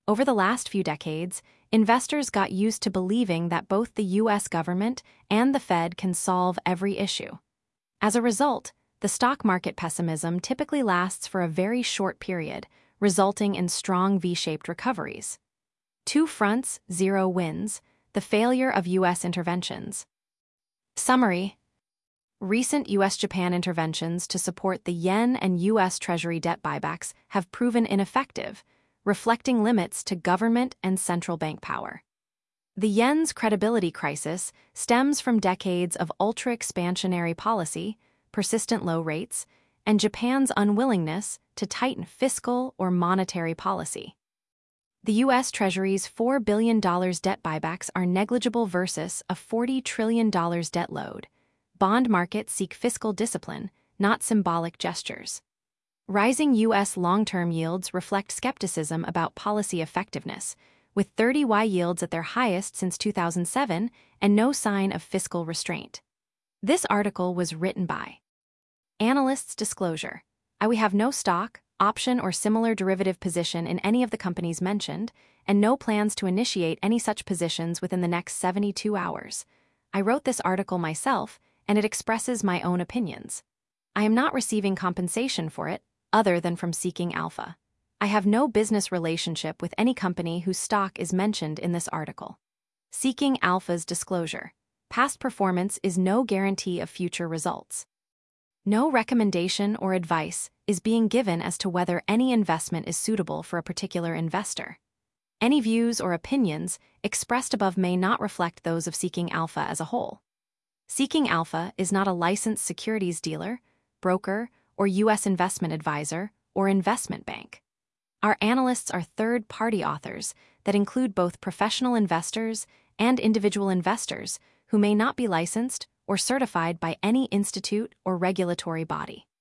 Over the last few decades, investors got used to believing that both the U.S. government and the Fed can solve every issue. As a result, the stock market pessimism typically lasts for a very short period, resulting in strong V-shaped recoveries. Two fronts, zero wins: the failure of U.S. interventions. Summary: recent U.S.-Japan interventions to support the yen and U.S. Treasury debt buybacks have proven ineffective, reflecting limits to government and central bank power. The yen's credibility crisis stems from decades of ultra-expansionary policy, persistent low rates, and Japan's unwillingness to tighten fiscal or monetary policy. The U.S. Treasury's $4 billion debt buybacks are negligible versus a $40 trillion debt load. Bond markets seek fiscal discipline, not symbolic gestures. Rising U.S. long-term yields reflect skepticism about policy effectiveness, with 30-year yields at their highest since 2007 and no sign of fiscal restraint. This article was written by Analyst's Disclosure. We have no stock, option, or similar derivative position in any of the companies mentioned, and no plans to initiate any such positions within the next 72 hours. I wrote this article myself, and it expresses my own opinions. I am not receiving compensation for it, other than from Seeking Alpha. I have no business relationship with any company whose stock is mentioned in this article. Seeking Alpha's disclosure: past performance is no guarantee of future results. No recommendation or advice is being given as to whether any investment is suitable for a particular investor. Any views or opinions expressed above may not reflect those of Seeking Alpha as a whole. Seeking Alpha is not a licensed securities dealer, broker, or U.S. investment advisor or investment bank. Our analysts are third-party authors that include both professional investors and individual investors who may not be licensed or certified by any institute or regulatory body.